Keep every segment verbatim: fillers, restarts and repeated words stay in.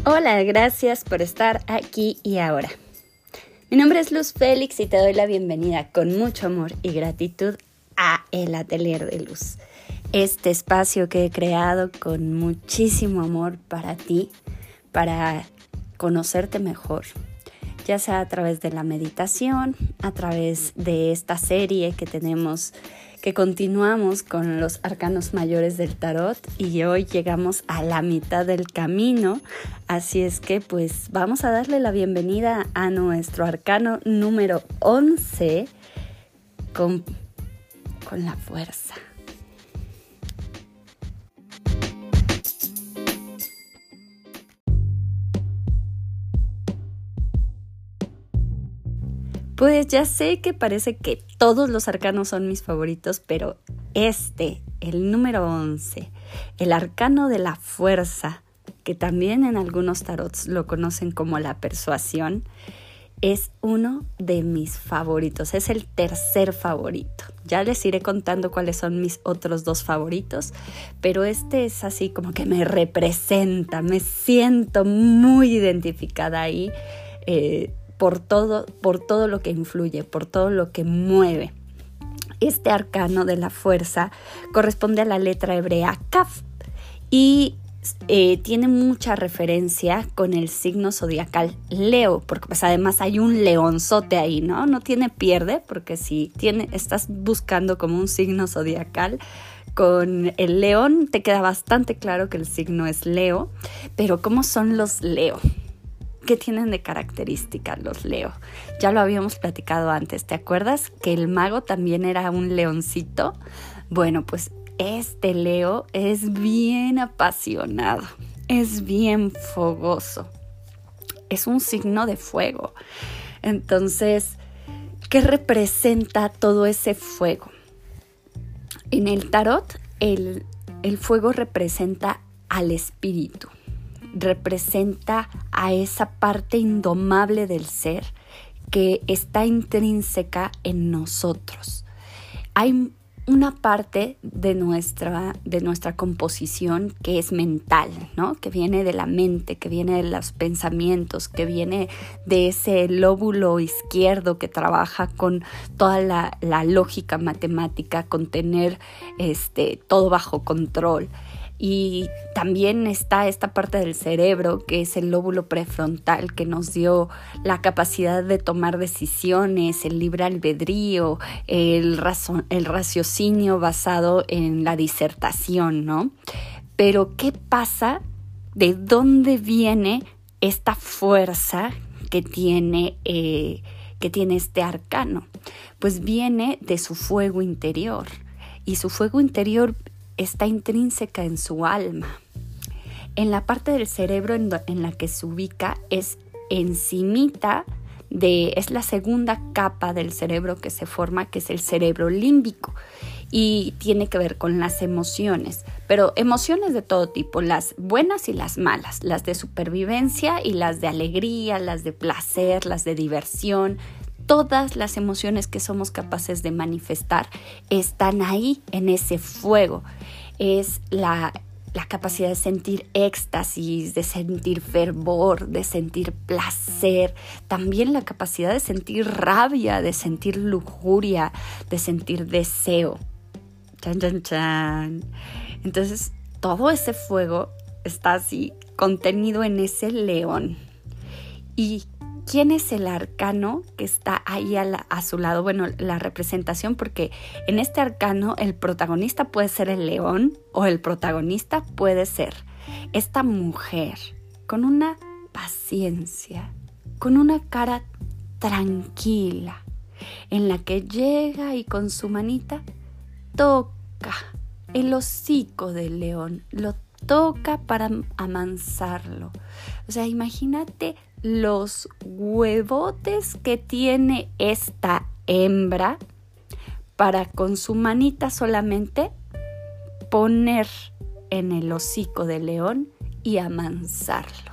Hola, gracias por estar aquí y ahora. Mi nombre es Luz Félix y te doy la bienvenida con mucho amor y gratitud a El Atelier de Luz. Este espacio que he creado con muchísimo amor para ti, para conocerte mejor, ya sea a través de la meditación, a través de esta serie que tenemos, que continuamos con los arcanos mayores del tarot y hoy llegamos a la mitad del camino, así es que pues vamos a darle la bienvenida a nuestro arcano número once con, con la fuerza. Pues ya sé que parece que todos los arcanos son mis favoritos, pero este, el número once, el arcano de la fuerza, que también en algunos tarots lo conocen como la persuasión, es uno de mis favoritos, es el tercer favorito. Ya les iré contando cuáles son mis otros dos favoritos, pero este es así como que me representa, me siento muy identificada ahí, eh, por todo, por todo lo que influye, por todo lo que mueve. Este arcano de la fuerza corresponde a la letra hebrea Kaf y eh, tiene mucha referencia con el signo zodiacal Leo, porque pues además hay un leonzote ahí, ¿no? No tiene pierde, porque si tiene, estás buscando como un signo zodiacal, con el león te queda bastante claro que el signo es Leo, pero ¿cómo son los Leo? ¿Qué tienen de características los Leo? Ya lo habíamos platicado antes, ¿te acuerdas que el mago también era un leoncito? Bueno, pues este Leo es bien apasionado, es bien fogoso, es un signo de fuego. Entonces, ¿qué representa todo ese fuego? En el tarot, el, el fuego representa al espíritu. Representa a esa parte indomable del ser que está intrínseca en nosotros. Hay una parte de nuestra, de nuestra composición que es mental, ¿no? Que viene de la mente, que viene de los pensamientos, que viene de ese lóbulo izquierdo que trabaja con toda la, la lógica matemática, con tener este, todo bajo control. Y también está esta parte del cerebro, que es el lóbulo prefrontal, que nos dio la capacidad de tomar decisiones, el libre albedrío, el, razón, el raciocinio basado en la disertación, ¿no? Pero, ¿qué pasa? ¿De dónde viene esta fuerza que tiene, eh, que tiene este arcano? Pues viene de su fuego interior. Y su fuego interior está intrínseca en su alma. En la parte del cerebro en, do, en la que se ubica es encimita de, es la segunda capa del cerebro que se forma, que es el cerebro límbico, y tiene que ver con las emociones, pero emociones de todo tipo, las buenas y las malas, las de supervivencia y las de alegría, las de placer, las de diversión. Todas las emociones que somos capaces de manifestar están ahí en ese fuego. Es la, la capacidad de sentir éxtasis, de sentir fervor, de sentir placer. También la capacidad de sentir rabia, de sentir lujuria, de sentir deseo. Chan, chan, chan. Entonces, todo ese fuego está así contenido en ese león. Y ¿quién es el arcano que está ahí a, la, a su lado? Bueno, la representación, porque en este arcano el protagonista puede ser el león o el protagonista puede ser esta mujer con una paciencia, con una cara tranquila, en la que llega y con su manita toca el hocico del león, lo toca para amansarlo. O sea, imagínate los huevotes que tiene esta hembra para con su manita solamente poner en el hocico del león y amansarlo.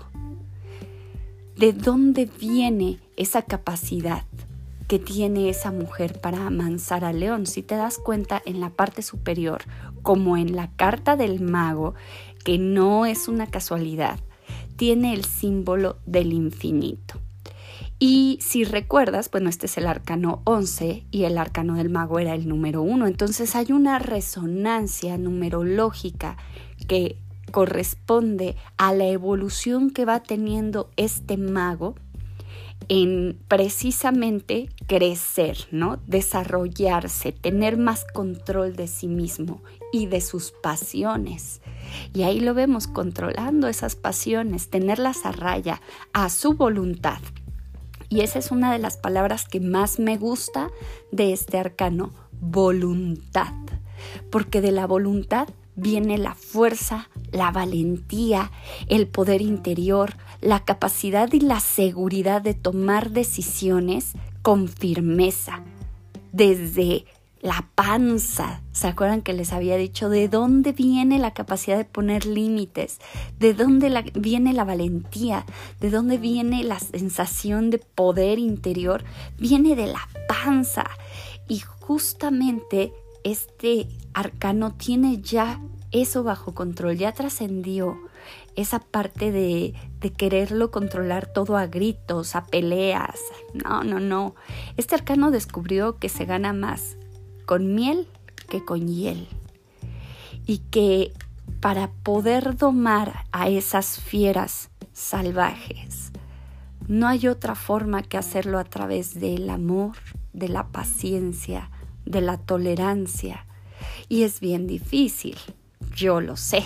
¿De dónde viene esa capacidad que tiene esa mujer para amansar al león? Si te das cuenta, en la parte superior, como en la carta del mago, que no es una casualidad, tiene el símbolo del infinito. Y si recuerdas, bueno, este es el arcano once y el arcano del mago era el número uno. Entonces hay una resonancia numerológica que corresponde a la evolución que va teniendo este mago en precisamente crecer, ¿no? Desarrollarse, tener más control de sí mismo y de sus pasiones. Y ahí lo vemos controlando esas pasiones, tenerlas a raya, a su voluntad. Y esa es una de las palabras que más me gusta de este arcano, voluntad. Porque de la voluntad viene la fuerza, la valentía, el poder interior, la capacidad y la seguridad de tomar decisiones con firmeza. Desde la panza, ¿se acuerdan que les había dicho de dónde viene la capacidad de poner límites? ¿De dónde la, viene la valentía? ¿De dónde viene la sensación de poder interior? Viene de la panza. Y justamente este arcano tiene ya eso bajo control, ya trascendió esa parte de, de quererlo controlar todo a gritos, a peleas. No, no, no. Este arcano descubrió que se gana más con miel que con hiel. Y que para poder domar a esas fieras salvajes, no hay otra forma que hacerlo a través del amor, de la paciencia, de la tolerancia. Y es bien difícil, yo lo sé.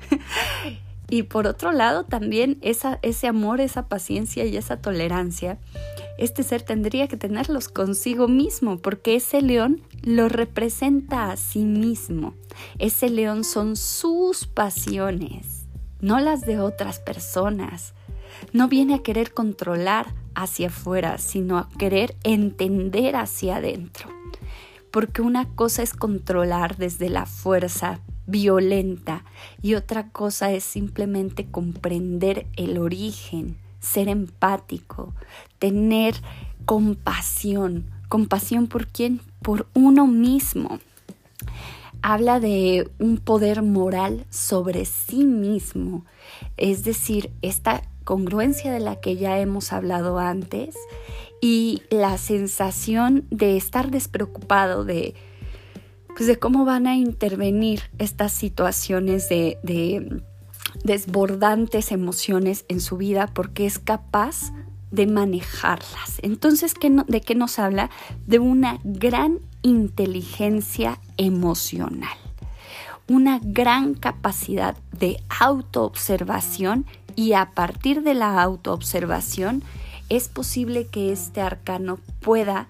Y por otro lado también esa, ese amor, esa paciencia y esa tolerancia, este ser tendría que tenerlos consigo mismo, porque ese león lo representa a sí mismo. Ese león son sus pasiones, no las de otras personas. No viene a querer controlar hacia afuera, sino a querer entender hacia adentro. Porque una cosa es controlar desde la fuerza violenta y otra cosa es simplemente comprender el origen, ser empático, tener compasión. ¿Compasión por quién? Por uno mismo. Habla de un poder moral sobre sí mismo, es decir, esta congruencia de la que ya hemos hablado antes y la sensación de estar despreocupado de pues de cómo van a intervenir estas situaciones de, de desbordantes emociones en su vida, porque es capaz de manejarlas. Entonces, ¿qué no, ¿de qué nos habla? De una gran inteligencia emocional, una gran capacidad de autoobservación, y a partir de la autoobservación es posible que este arcano pueda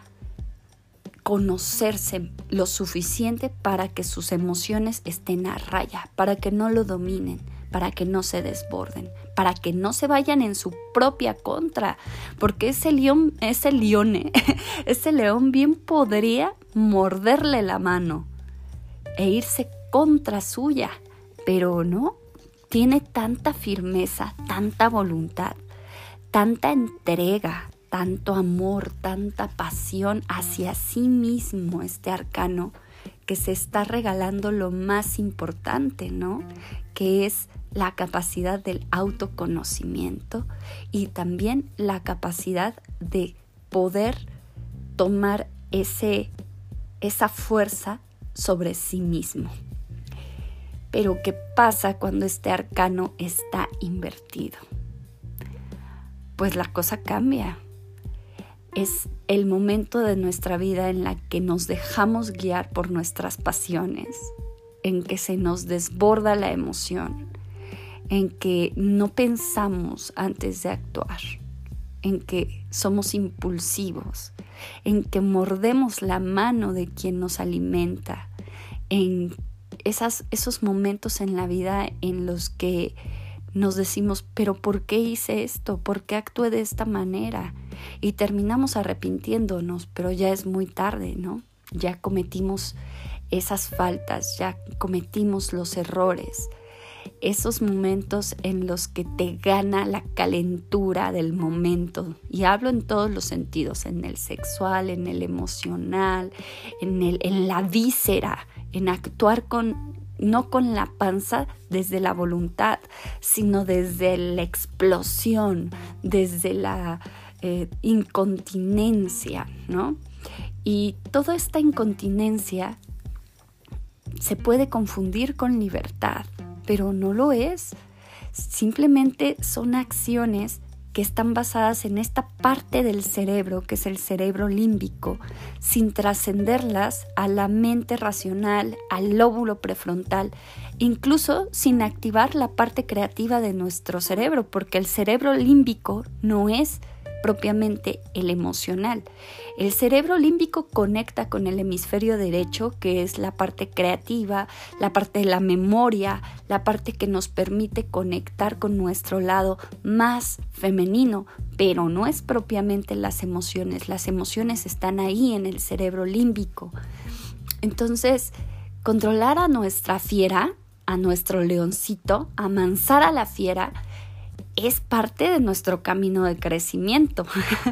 conocerse lo suficiente para que sus emociones estén a raya, para que no lo dominen, para que no se desborden, para que no se vayan en su propia contra, porque ese león, ese leone, ese león bien podría morderle la mano e irse contra suya, pero no, tiene tanta firmeza, tanta voluntad, tanta entrega, tanto amor, tanta pasión hacia sí mismo este arcano, que se está regalando lo más importante, ¿no? Que es la capacidad del autoconocimiento y también la capacidad de poder tomar ese, esa fuerza sobre sí mismo. Pero ¿qué pasa cuando este arcano está invertido? Pues la cosa cambia. Es el momento de nuestra vida en la que nos dejamos guiar por nuestras pasiones, en que se nos desborda la emoción, en que no pensamos antes de actuar, en que somos impulsivos, en que mordemos la mano de quien nos alimenta, en esas, esos momentos en la vida en los que nos decimos, pero ¿por qué hice esto? ¿Por qué actué de esta manera? Y terminamos arrepintiéndonos, pero ya es muy tarde, ¿no? Ya cometimos esas faltas, ya cometimos los errores. Esos momentos en los que te gana la calentura del momento, y hablo en todos los sentidos, en el sexual, en el emocional, en, el, en la víscera, en actuar con no con la panza desde la voluntad, sino desde la explosión, desde la eh, incontinencia, ¿no? Y toda esta incontinencia se puede confundir con libertad, pero no lo es. Simplemente son acciones que están basadas en esta parte del cerebro, que es el cerebro límbico, sin trascenderlas a la mente racional, al lóbulo prefrontal, incluso sin activar la parte creativa de nuestro cerebro, porque el cerebro límbico no es propiamente el emocional. El cerebro límbico conecta con el hemisferio derecho, que es la parte creativa, la parte de la memoria, la parte que nos permite conectar con nuestro lado más femenino, pero no es propiamente las emociones. Las emociones están ahí en el cerebro límbico. Entonces, controlar a nuestra fiera, a nuestro leoncito, amansar a la fiera, es parte de nuestro camino de crecimiento.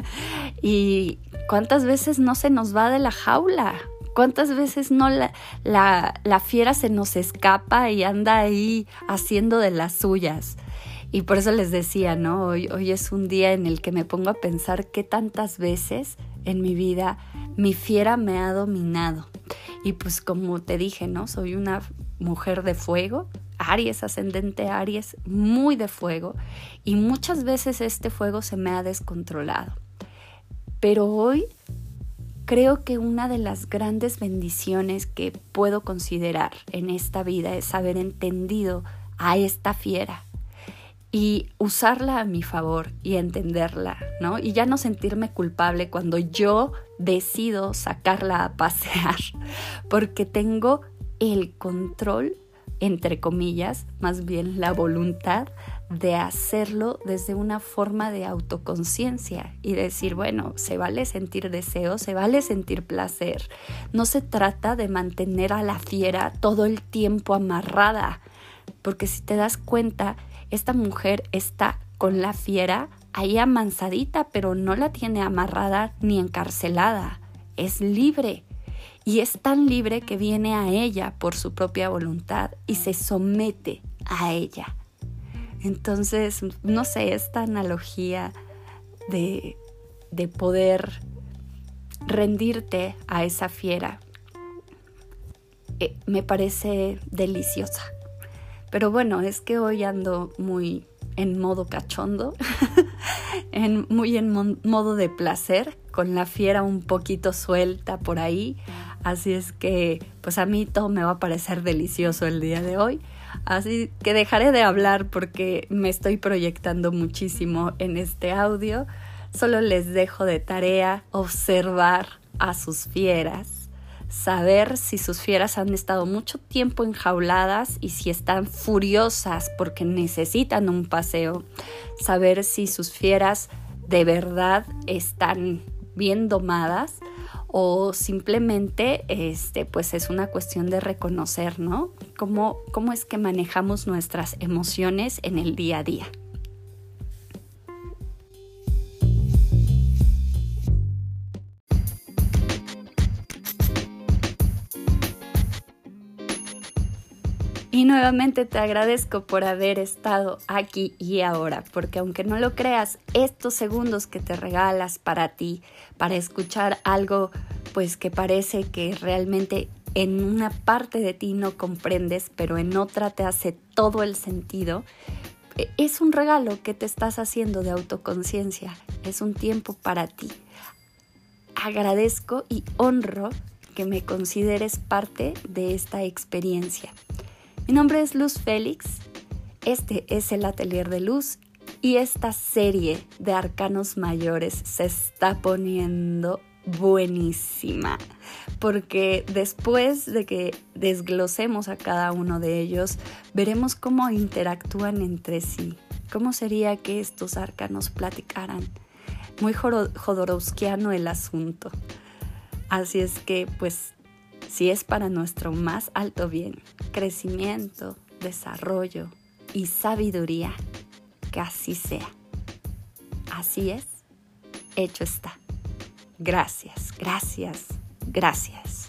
Y cuántas veces no se nos va de la jaula, cuántas veces no la, la, la fiera se nos escapa y anda ahí haciendo de las suyas. Y por eso les decía, ¿no? Hoy, hoy es un día en el que me pongo a pensar qué tantas veces en mi vida mi fiera me ha dominado. Y pues como te dije, ¿no? Soy una mujer de fuego, Aries, ascendente Aries, muy de fuego, y muchas veces este fuego se me ha descontrolado. Pero hoy creo que una de las grandes bendiciones que puedo considerar en esta vida es haber entendido a esta fiera y usarla a mi favor y entenderla, ¿no? Y ya no sentirme culpable cuando yo decido sacarla a pasear, porque tengo el control, entre comillas, más bien la voluntad de hacerlo desde una forma de autoconciencia y decir, bueno, se vale sentir deseo, se vale sentir placer. No se trata de mantener a la fiera todo el tiempo amarrada, porque si te das cuenta, esta mujer está con la fiera ahí amansadita, pero no la tiene amarrada ni encarcelada. Es libre. Y es tan libre que viene a ella por su propia voluntad y se somete a ella. Entonces, no sé, esta analogía de, de poder rendirte a esa fiera eh, me parece deliciosa. Pero bueno, es que hoy ando muy en modo cachondo, en, muy en mo- modo de placer, con la fiera un poquito suelta por ahí. Así es que, pues a mí todo me va a parecer delicioso el día de hoy. Así que dejaré de hablar porque me estoy proyectando muchísimo en este audio. Solo les dejo de tarea observar a sus fieras, saber si sus fieras han estado mucho tiempo enjauladas y si están furiosas porque necesitan un paseo, saber si sus fieras de verdad están bien domadas o simplemente este, pues es una cuestión de reconocer, ¿no? ¿Cómo, cómo es que manejamos nuestras emociones en el día a día? Y nuevamente te agradezco por haber estado aquí y ahora, porque aunque no lo creas, estos segundos que te regalas para ti, para escuchar algo pues que parece que realmente en una parte de ti no comprendes, pero en otra te hace todo el sentido, es un regalo que te estás haciendo de autoconciencia, es un tiempo para ti. Agradezco y honro que me consideres parte de esta experiencia. Mi nombre es Luz Félix, este es el Atelier de Luz y esta serie de arcanos mayores se está poniendo buenísima porque después de que desglosemos a cada uno de ellos, veremos cómo interactúan entre sí, cómo sería que estos arcanos platicaran. Muy jodorowskiano el asunto. Así es que, pues, si es para nuestro más alto bien, crecimiento, desarrollo y sabiduría, que así sea. Así es, hecho está. Gracias, gracias, gracias.